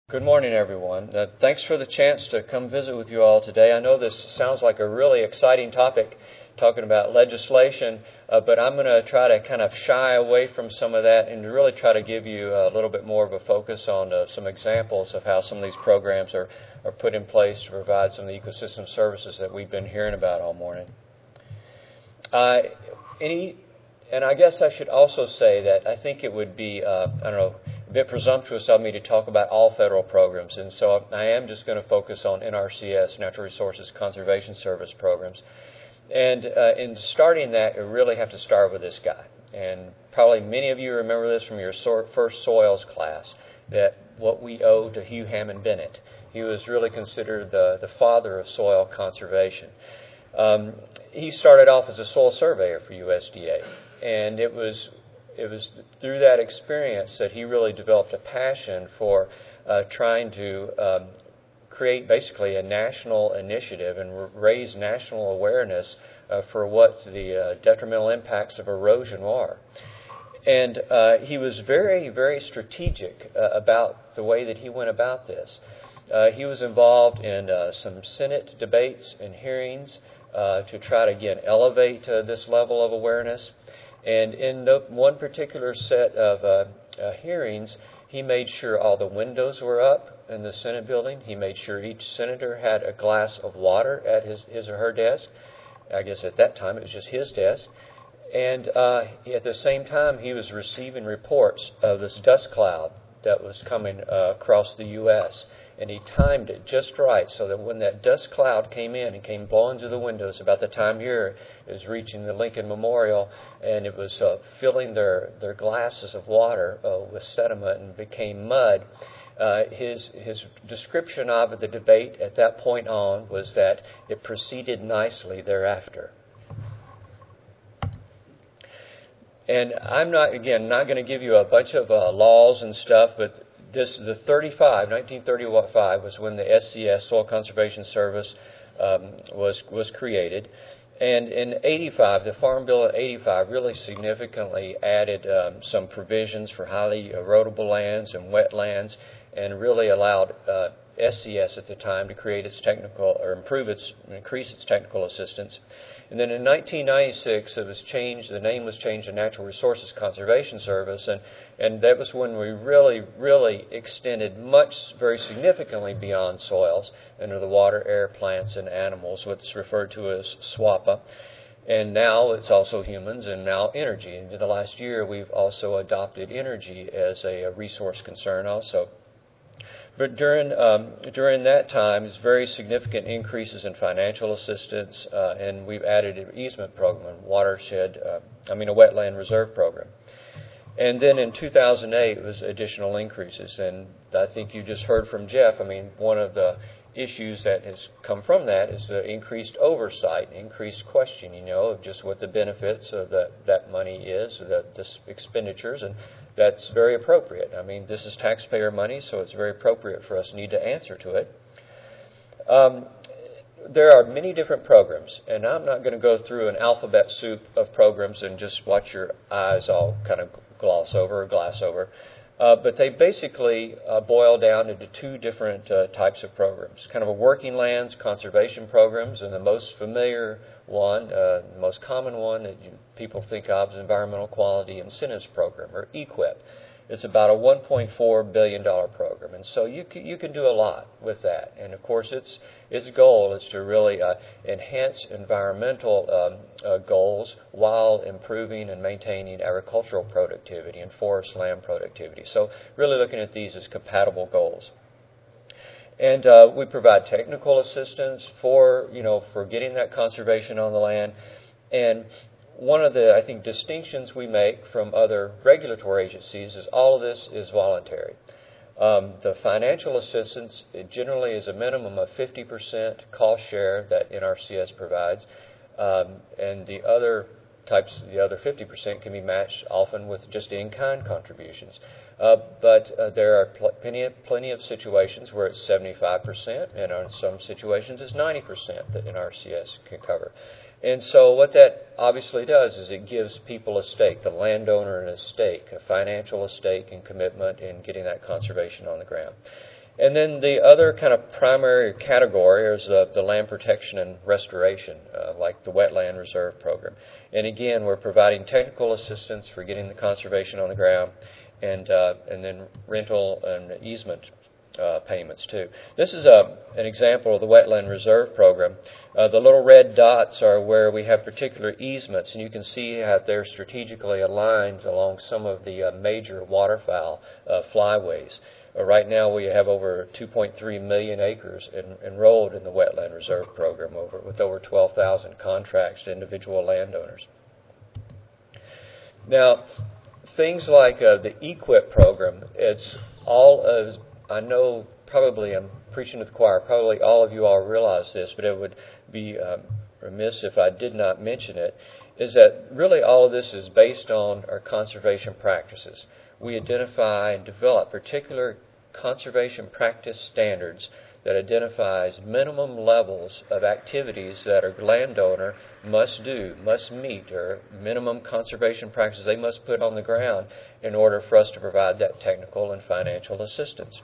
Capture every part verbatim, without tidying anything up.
Good morning, everyone. Uh, thanks for the chance to come visit with you all today. I know this sounds like a really exciting topic, talking about legislation, uh, but I'm going to try to kind of shy away from some of that and really try to give you a little bit more of a focus on uh, some examples of how some of these programs are, are put in place to provide some of the ecosystem services that we've been hearing about all morning. Uh, any, and I guess I should also say that I think it would be, uh, I don't know, a bit presumptuous of me to talk about all federal programs, and so I am just going to focus on N R C S, Natural Resources Conservation Service programs. And uh, in starting that, you really have to start with this guy. And probably many of you remember this from your so- first soils class, that what we owe to Hugh Hammond Bennett. He was really considered the, the father of soil conservation. Um, he started off as a soil surveyor for U S D A, and it was It was through that experience that he really developed a passion for uh, trying to um, create basically a national initiative and r- raise national awareness uh, for what the uh, detrimental impacts of erosion are. And uh, he was very, very strategic uh, about the way that he went about this. Uh, he was involved in uh, some Senate debates and hearings uh, to try to, again, elevate uh, this level of awareness. And in the one particular set of uh, uh, hearings, he made sure all the windows were up in the Senate building. He made sure each senator had a glass of water at his, his or her desk. I guess at that time it was just his desk. And uh, at the same time, he was receiving reports of this dust cloud that was coming uh, across the U S And he timed it just right so that when that dust cloud came in and came blowing through the windows, about the time here it was reaching the Lincoln Memorial, and it was uh, filling their, their glasses of water uh, with sediment and became mud. Uh, his his description of the debate at that point on was that it proceeded nicely thereafter. And I'm not, again, not going to give you a bunch of uh, laws and stuff, but this the thirty-five, nineteen thirty-five was when the S C S, Soil Conservation Service, um, was was created. And in eighty-five, the Farm Bill of eighty-five really significantly added um, some provisions for highly erodible lands and wetlands, and really allowed uh, S C S at the time to create its technical, or improve its, increase its technical assistance. And then in nineteen ninety-six, it was changed, the name was changed to Natural Resources Conservation Service, and, and that was when we really, really extended much, very significantly beyond soils into the water, air, plants, and animals, what's referred to as SWAPA. And now it's also humans, and now energy. And in the last year, we've also adopted energy as a, a resource concern also. But during um, during that time, it's very significant increases in financial assistance, uh, and we've added an easement program, a watershed, uh, I mean a wetland reserve program. And then in two thousand eight, it was additional increases, and I think you just heard from Jeff. I mean, one of the issues that has come from that is the increased oversight, increased questioning, you know, of just what the benefits of the, that money is, the, the expenditures, and that's very appropriate. I mean, this is taxpayer money, so it's very appropriate for us to need to answer to it. Um, there are many different programs, and I'm not going to go through an alphabet soup of programs and just watch your eyes all kind of gloss over or glass over. Uh, but they basically uh, boil down into two different uh, types of programs. Kind of a working lands conservation programs, and the most familiar one, uh, the most common one that you, people think of is Environmental Quality Incentives Program, or E Q I P. It's about a one point four billion dollars program, and so you can, you can do a lot with that. And of course, its its goal is to really uh, enhance environmental um, uh, goals while improving and maintaining agricultural productivity and forest land productivity. So really looking at these as compatible goals. And uh, we provide technical assistance for, you know, for getting that conservation on the land. And one of the, I think, distinctions we make from other regulatory agencies is all of this is voluntary. Um, the financial assistance, it generally is a minimum of fifty percent cost share that N R C S provides, um, and the other types, the other fifty percent can be matched often with just in-kind contributions. Uh, but uh, there are pl- plenty, of, plenty of situations where it's seventy-five percent, and in some situations it's ninety percent that N R C S can cover. And so what that obviously does is it gives people a stake, the landowner a stake, a financial stake and commitment in getting that conservation on the ground. And then the other kind of primary category is uh, the land protection and restoration, uh, like the Wetland Reserve Program. And again, we're providing technical assistance for getting the conservation on the ground, and uh, and then rental and easement uh, payments too. This is a, an example of the Wetland Reserve Program. Uh, the little red dots are where we have particular easements, and you can see how they're strategically aligned along some of the uh, major waterfowl uh, flyways. Uh, right now we have over two point three million acres en enrolled in the Wetland Reserve Program, over, with over twelve thousand contracts to individual landowners. Now, things like uh, the E Q I P program, it's all of, I know probably I'm preaching to the choir, probably all of you all realize this, but it would be um, remiss if I did not mention it, is that really all of this is based on our conservation practices. We identify and develop particular conservation practice standards that identifies minimum levels of activities that a landowner must do, must meet, or minimum conservation practices they must put on the ground in order for us to provide that technical and financial assistance.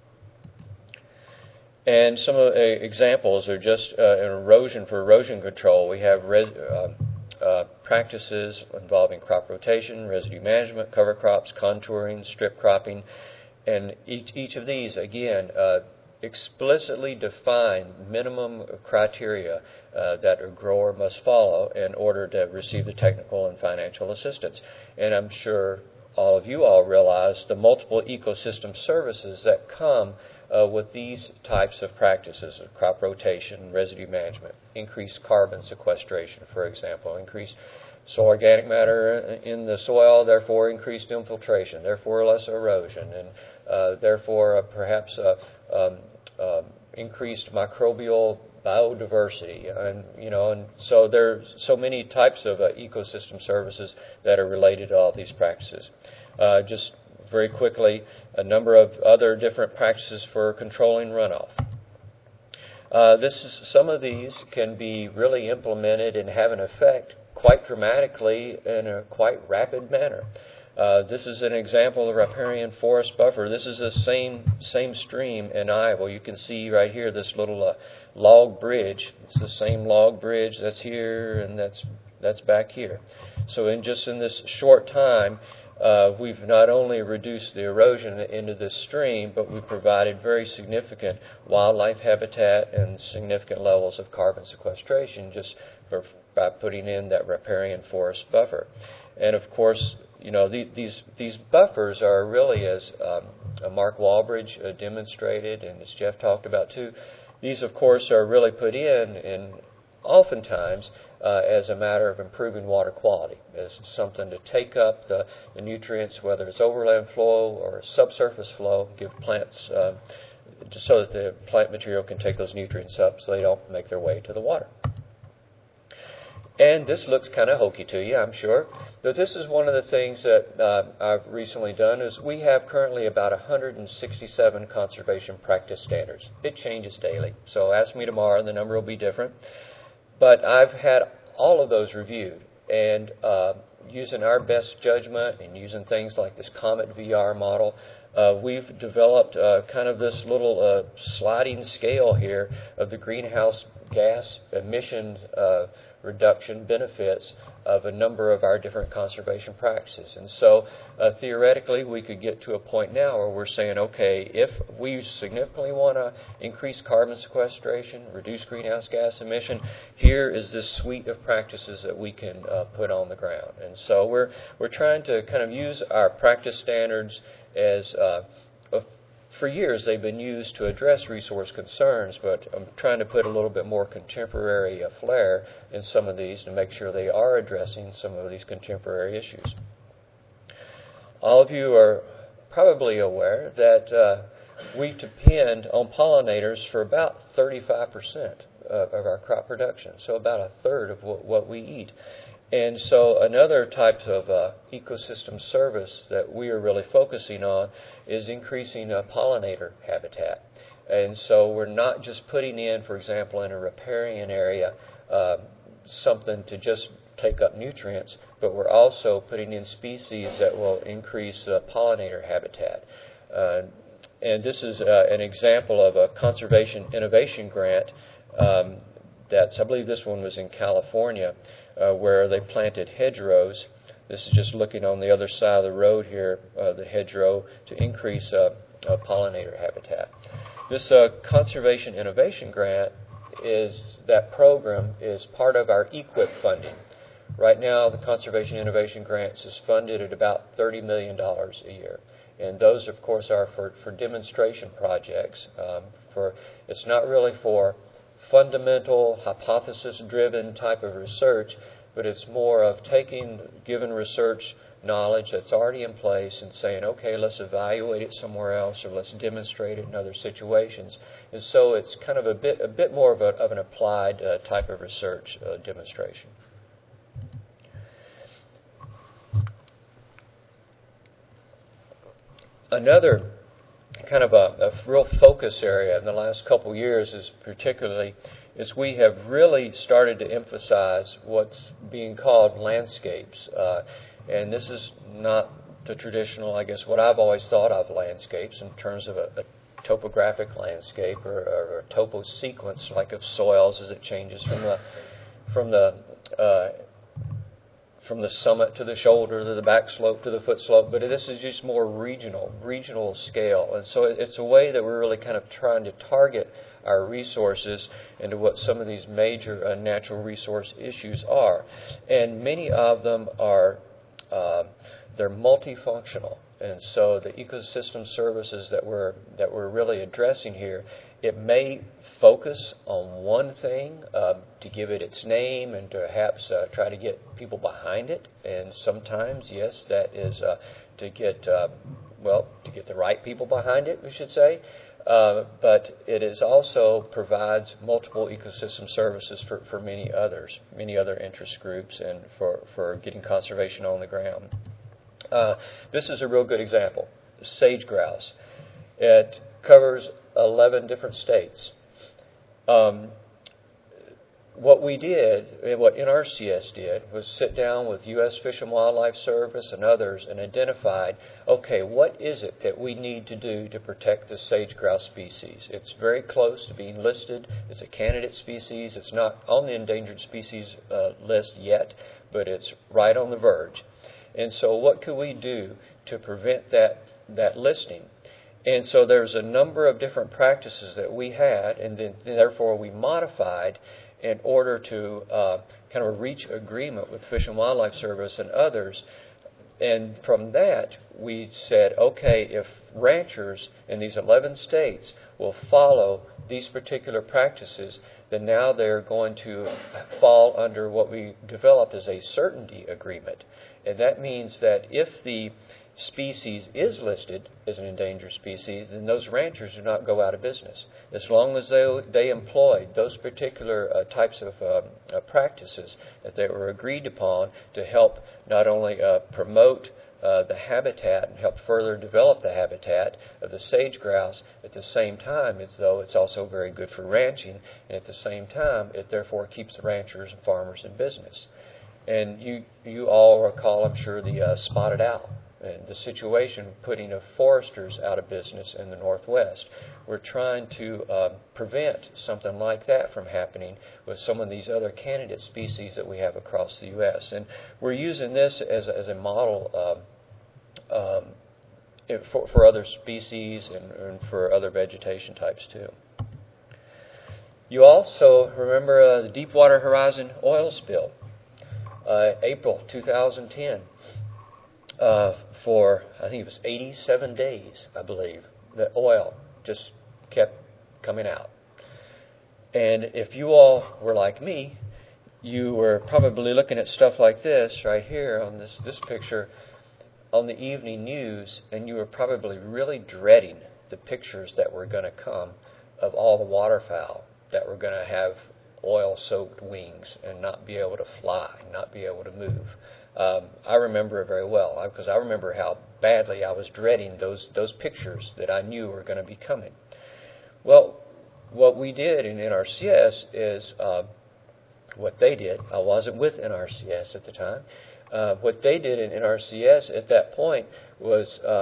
And some of the examples are just uh, in erosion for erosion control. We have res uh, uh, practices involving crop rotation, residue management, cover crops, contouring, strip cropping, and each, each of these, again, uh, explicitly define minimum criteria uh, that a grower must follow in order to receive the technical and financial assistance. And I'm sure all of you all realize the multiple ecosystem services that come uh, with these types of practices, of crop rotation, residue management, increased carbon sequestration, for example, increased soil organic matter in the soil, therefore increased infiltration, therefore less erosion, and uh, therefore uh, perhaps uh, um, uh, increased microbial biodiversity, and you know, and so there's so many types of uh, ecosystem services that are related to all these practices. Uh, just very quickly, a number of other different practices for controlling runoff. Uh, this is, some of these can be really implemented and have an effect quite dramatically in a quite rapid manner. Uh, this is an example of the riparian forest buffer. This is the same same stream in Iowa. You can see right here this little uh, log bridge. It's the same log bridge that's here and that's that's back here. So in just in this short time, uh, we've not only reduced the erosion into this stream, but we've provided very significant wildlife habitat and significant levels of carbon sequestration just for, by putting in that riparian forest buffer. And of course, you know, the, these these buffers are really, as um, Mark Walbridge uh, demonstrated, and as Jeff talked about too, these of course are really put in, in oftentimes uh, as a matter of improving water quality, as something to take up the, the nutrients, whether it's overland flow or subsurface flow, give plants, uh, just so that the plant material can take those nutrients up so they don't make their way to the water. And this looks kind of hokey to you, I'm sure. But this is one of the things that uh, I've recently done is we have currently about one hundred sixty-seven conservation practice standards. It changes daily. So ask me tomorrow and the number will be different. But I've had all of those reviewed. And uh, using our best judgment and using things like this Comet V R model, uh, we've developed uh, kind of this little uh, sliding scale here of the greenhouse gas emission uh, reduction benefits of a number of our different conservation practices. And so uh, theoretically we could get to a point now where we're saying, okay, if we significantly want to increase carbon sequestration, reduce greenhouse gas emission, here is this suite of practices that we can uh, put on the ground. And so we're, we're trying to kind of use our practice standards as uh, a For years, they've been used to address resource concerns, but I'm trying to put a little bit more contemporary uh, flair in some of these to make sure they are addressing some of these contemporary issues. All of you are probably aware that uh, we depend on pollinators for about thirty-five percent of, of our crop production, so about a third of what, what we eat. And so another type of uh, ecosystem service that we are really focusing on is increasing uh, pollinator habitat. And so we're not just putting in, for example, in a riparian area, uh, something to just take up nutrients, but we're also putting in species that will increase uh, pollinator habitat. Uh, and this is uh, an example of a conservation innovation grant. Um, that's, I believe this one was in California, uh, where they planted hedgerows. This is just looking on the other side of the road here, uh, the hedgerow, to increase uh, uh, pollinator habitat. This uh, conservation innovation grant is, that program is part of our E Q I P funding. Right now, the Conservation Innovation Grants is funded at about thirty million dollars a year. And those, of course, are for, for demonstration projects. Um, for It's not really for fundamental, hypothesis-driven type of research, but it's more of taking given research knowledge that's already in place and saying, okay, let's evaluate it somewhere else, or let's demonstrate it in other situations. And so it's kind of a bit, a bit more of, a, of an applied uh, type of research uh, demonstration. Another kind of a, a real focus area in the last couple of years is particularly is we have really started to emphasize what's being called landscapes. Uh, and this is not the traditional, I guess, what I've always thought of landscapes in terms of a, a topographic landscape or, or a topo sequence like of soils as it changes from the from the uh, from the summit to the shoulder, to the back slope, to the foot slope, but this is just more regional, regional scale. And so it's a way that we're really kind of trying to target our resources into what some of these major uh, natural resource issues are. And many of them are, uh, they're multifunctional. And so the ecosystem services that we're, that we're really addressing here, it may focus on one thing uh, to give it its name and to perhaps uh, try to get people behind it. And sometimes, yes, that is uh, to get, uh, well, to get the right people behind it, we should say. Uh, but it is also provides multiple ecosystem services for, for many others, many other interest groups, and for, for getting conservation on the ground. Uh, this is a real good example. Sage grouse. It covers eleven different states. Um, what we did, what N R C S did, was sit down with U S Fish and Wildlife Service and others and identified, okay, what is it that we need to do to protect the sage grouse species? It's very close to being listed. It's a candidate species. It's not on the endangered species uh, list yet, but it's right on the verge. And so what could we do to prevent that, that listing? And so there's a number of different practices that we had, and then therefore we modified in order to uh, kind of reach agreement with Fish and Wildlife Service and others. And from that, we said, okay, if ranchers in these eleven states will follow these particular practices, then now they're going to fall under what we developed as a certainty agreement. And that means that if the species is listed as an endangered species, then those ranchers do not go out of business. As long as they, they employed those particular uh, types of um, uh, practices that they were agreed upon to help not only uh, promote uh, the habitat and help further develop the habitat of the sage grouse, at the same time as though it's also very good for ranching, and at the same time it therefore keeps the ranchers and farmers in business. And you, you all recall, I'm sure, the uh, spotted owl. And the situation putting of foresters out of business in the Northwest. We're trying to um, prevent something like that from happening with some of these other candidate species that we have across the U S And we're using this as a, as a model um, um, for, for other species and, and for other vegetation types too. You also remember uh, the Deepwater Horizon oil spill, uh, April two thousand ten. Uh, for, I think it was eighty-seven days, I believe, the oil just kept coming out. And if you all were like me, you were probably looking at stuff like this right here on this, this picture on the evening news, and you were probably really dreading the pictures that were going to come of all the waterfowl that were going to have oil-soaked wings and not be able to fly, not be able to move. Um, I remember it very well because I remember how badly I was dreading those those pictures that I knew were going to be coming. Well, what we did in N R C S is uh, what they did. I wasn't with N R C S at the time. Uh, what they did in N R C S at that point was um,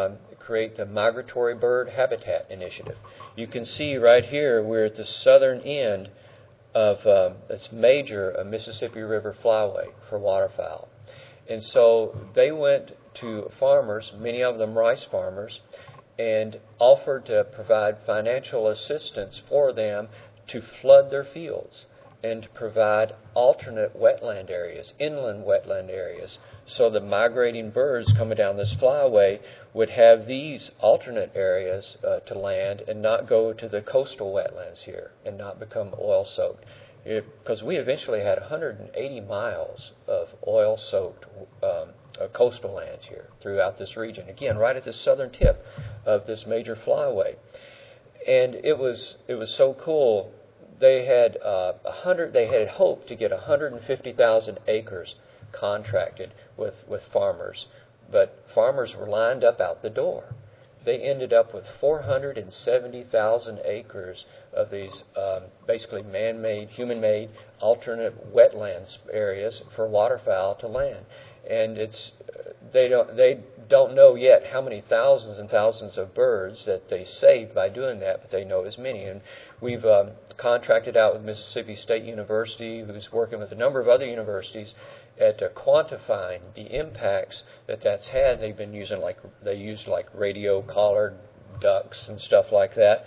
create the Migratory Bird Habitat Initiative. You can see right here we're at the southern end of um, this major uh, Mississippi River flyway for waterfowl. And so they went to farmers, many of them rice farmers, and offered to provide financial assistance for them to flood their fields and to provide alternate wetland areas, inland wetland areas, so the migrating birds coming down this flyway would have these alternate areas uh, to land and not go to the coastal wetlands here and not become oil-soaked. Because we eventually had one hundred eighty miles of oil-soaked um, uh, coastal lands here throughout this region. Again, right at the southern tip of this major flyway. And it was it was so cool. They had uh, a hundred. They had hoped to get one hundred fifty thousand acres contracted with with farmers, but farmers were lined up out the door. They ended up with four hundred seventy thousand acres of these um, basically man-made, human-made, alternate wetlands areas for waterfowl to land. And it's they don't they don't know yet how many thousands and thousands of birds that they saved by doing that, but they know as many. And we've um, contracted out with Mississippi State University, who's working with a number of other universities at uh, quantifying the impacts that that's had. They've been using like they used like radio collared ducks and stuff like that.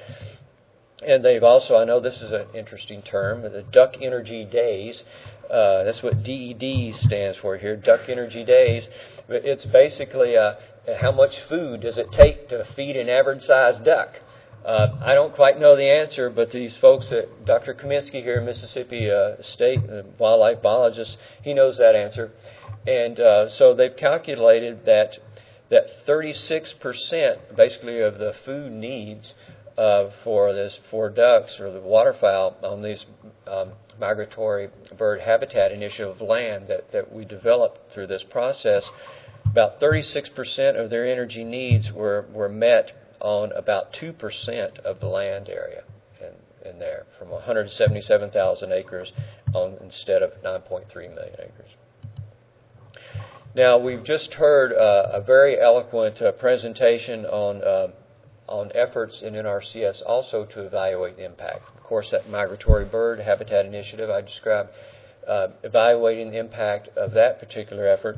And they've also, I know this is an interesting term, the Duck Energy Days. Uh, that's what D E D stands for here, Duck Energy Days. But it's basically uh, how much food does it take to feed an average-sized duck? Uh, I don't quite know the answer, but these folks at Doctor Kaminsky here in Mississippi uh, State, uh, wildlife biologist, he knows that answer. And uh, so they've calculated that that thirty-six percent basically of the food needs uh, for this for ducks or the waterfowl on these um, migratory bird habitat initiative land that, that we developed through this process, about thirty-six percent of their energy needs were, were met on about two percent of the land area in, in there, from one hundred seventy-seven thousand acres on instead of nine point three million acres. Now, we've just heard uh, a very eloquent uh, presentation on uh, on efforts in N R C S also to evaluate the impact. Of course, that Migratory Bird Habitat Initiative, I described uh, evaluating the impact of that particular effort.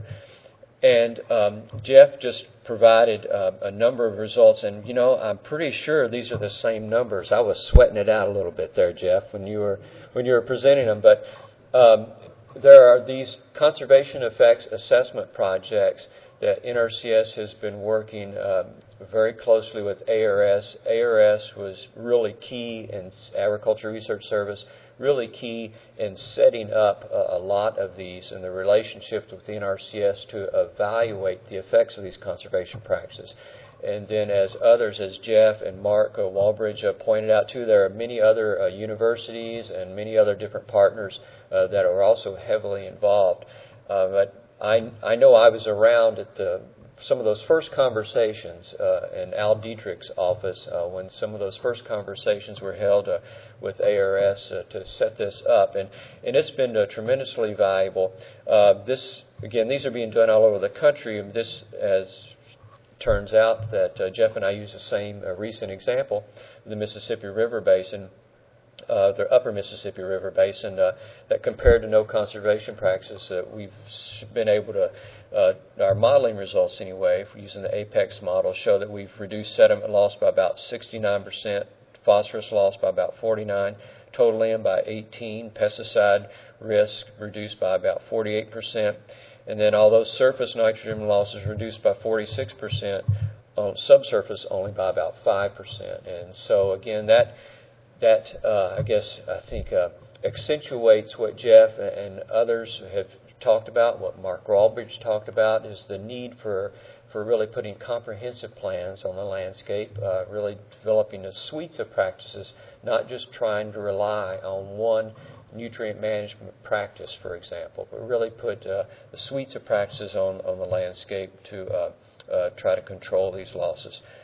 And um, Jeff just provided uh, a number of results, and you know, I'm pretty sure these are the same numbers. I was sweating it out a little bit there, Jeff, when you were when you were presenting them. But um, there are these conservation effects assessment projects that N R C S has been working um, very closely with A R S. A R S was really key in Agriculture Research Service, really key in setting up a, a lot of these and the relationships with the N R C S to evaluate the effects of these conservation practices. And then as others, as Jeff and Mark uh, Walbridge uh, pointed out too, there are many other uh, universities and many other different partners uh, that are also heavily involved. Uh, but I, I know I was around at the some of those first conversations uh, in Al Dietrich's office uh, when some of those first conversations were held uh, with A R S uh, to set this up, and and it's been uh, tremendously valuable. Uh, this again, these are being done all over the country. And this, as turns out, that uh, Jeff and I use the same uh, recent example, the Mississippi River Basin. Uh, the upper Mississippi River Basin, uh, that compared to no conservation practices, uh, we've been able to, uh, our modeling results anyway, using the APEX model, show that we've reduced sediment loss by about sixty-nine percent, phosphorus loss by about forty-nine, total land by eighteen, pesticide risk reduced by about forty-eight percent, and then all those surface nitrogen losses reduced by forty-six percent, on subsurface only by about five percent. And so again, that That, uh, I guess, I think uh, accentuates what Jeff and others have talked about, what Mark Rawbridge talked about, is the need for for really putting comprehensive plans on the landscape, uh, really developing a suites of practices, not just trying to rely on one nutrient management practice, for example, but really put uh, the suites of practices on, on the landscape to uh, uh, try to control these losses.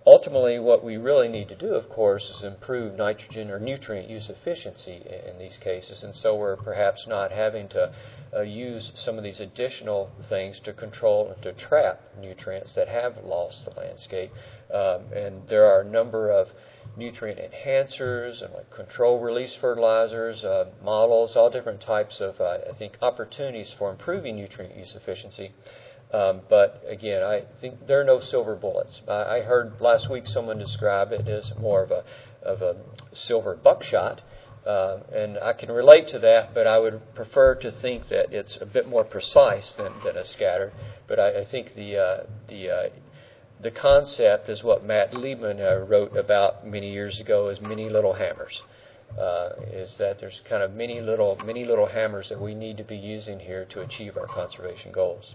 ultimately, what we really need to do, of course, is improve nitrogen or nutrient use efficiency in, in these cases, and so we're perhaps not having to uh, use some of these additional things to control and to trap nutrients that have lost the landscape. Um, and there are a number of nutrient enhancers and like control release fertilizers, uh, models, all different types of, uh, I think, opportunities for improving nutrient use efficiency. Um, but again, I think there are no silver bullets. I, I heard last week someone describe it as more of a of a silver buckshot, uh, and I can relate to that. But I would prefer to think that it's a bit more precise than, than a scatter. But I, I think the uh, the uh, the concept is what Matt Liebman uh, wrote about many years ago as many little hammers. Uh, is that there's kind of many little many little hammers that we need to be using here to achieve our conservation goals.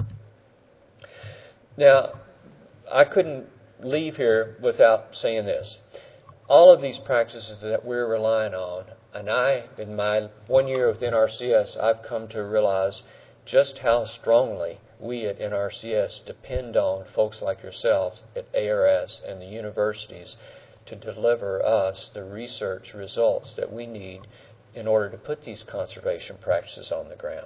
Now, I couldn't leave here without saying this. All of these practices that we're relying on, and I, in my one year with N R C S, I've come to realize just how strongly we at N R C S depend on folks like yourselves at A R S and the universities to deliver us the research results that we need in order to put these conservation practices on the ground.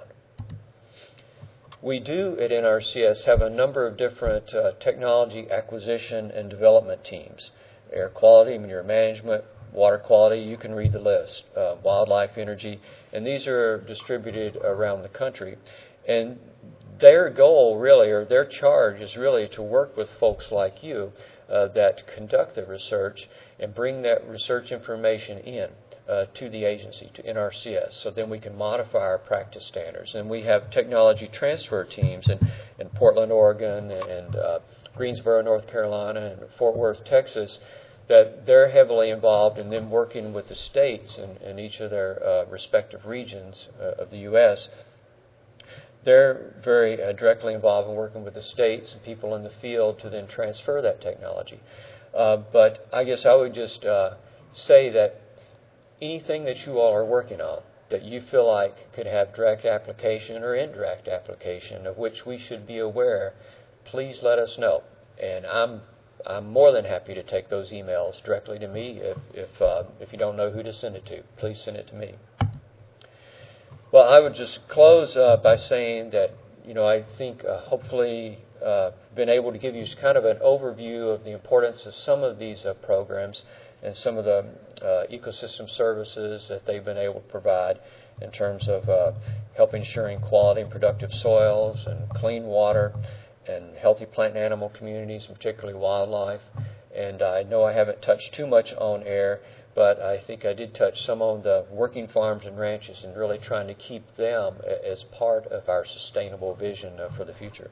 We do at N R C S have a number of different uh, technology acquisition and development teams. Air quality, manure management, water quality, you can read the list, uh, wildlife energy, and these are distributed around the country. And their goal really, or their charge is really to work with folks like you uh, that conduct the research and bring that research information in. Uh, to the agency, to N R C S, so then we can modify our practice standards. And we have technology transfer teams in, in Portland, Oregon, and uh, Greensboro, North Carolina, and Fort Worth, Texas, that they're heavily involved in them working with the states in, in each of their uh, respective regions uh, of the U S They're very uh, directly involved in working with the states and people in the field to then transfer that technology. Uh, but I guess I would just uh, say that anything that you all are working on that you feel like could have direct application or indirect application of which we should be aware, please let us know. And I'm I'm more than happy to take those emails directly to me. If if uh, if you don't know who to send it to, please send it to me. Well, I would just close uh, by saying that you know I think uh, hopefully uh, been able to give you kind of an overview of the importance of some of these uh, programs and some of the uh, ecosystem services that they've been able to provide in terms of uh, helping ensuring quality and productive soils and clean water and healthy plant and animal communities, and particularly wildlife. And I know I haven't touched too much on air, but I think I did touch some on the working farms and ranches and really trying to keep them as part of our sustainable vision uh, for the future.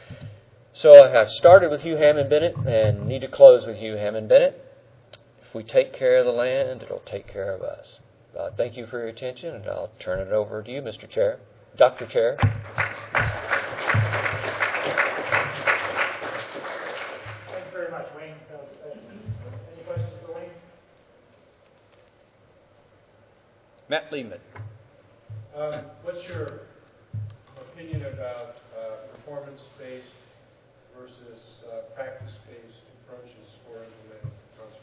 So I started with Hugh Hammond Bennett and need to close with Hugh Hammond Bennett. If we take care of the land, it'll take care of us. Uh, thank you for your attention, and I'll turn it over to you, Mister Chair. Doctor Chair. Thank you very much, Wayne. Any questions for Wayne? Matt Liebman. Um, what's your opinion about uh, performance-based versus uh, practice-based approaches for implementing conservation?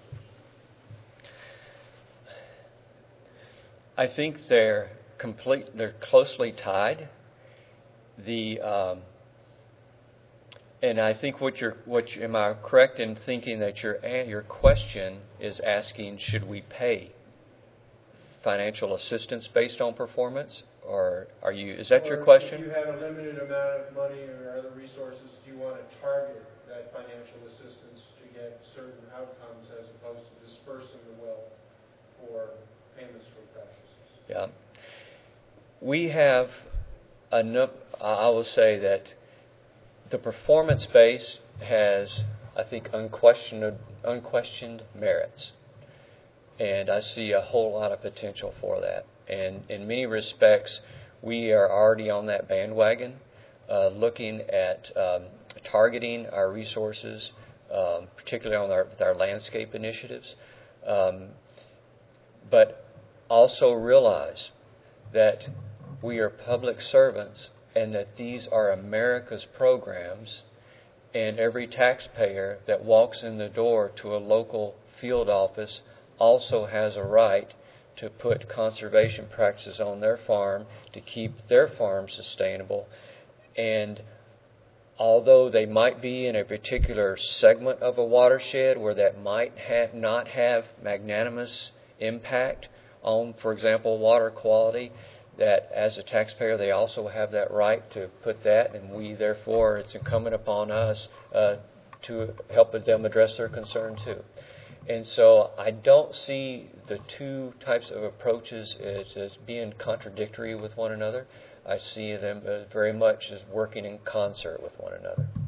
I think they're complete. They're closely tied. The um, and I think what you're what you, am I correct in thinking that your your question is asking, should we pay financial assistance based on performance, or are you is that or your question? If you have a limited amount of money or other resources, do you want to target that financial assistance to get certain outcomes as opposed to dispersing the wealth for payments for practices? Yeah. We have enough, I will say that the performance base has, I think, unquestioned, unquestioned merits. And I see a whole lot of potential for that. And in many respects, we are already on that bandwagon, uh, looking at um, targeting our resources, um, particularly on our, with our landscape initiatives. Um, but also realize that we are public servants and that these are America's programs, And every taxpayer that walks in the door to a local field office also has a right to put conservation practices on their farm to keep their farm sustainable. And although they might be in a particular segment of a watershed where that might have not have magnanimous impact on, for example, water quality, that as a taxpayer they also have that right to put that, and we therefore it's incumbent upon us uh, to help them address their concern too. And so I don't see the two types of approaches as, as being contradictory with one another. I see them uh, very much as working in concert with one another.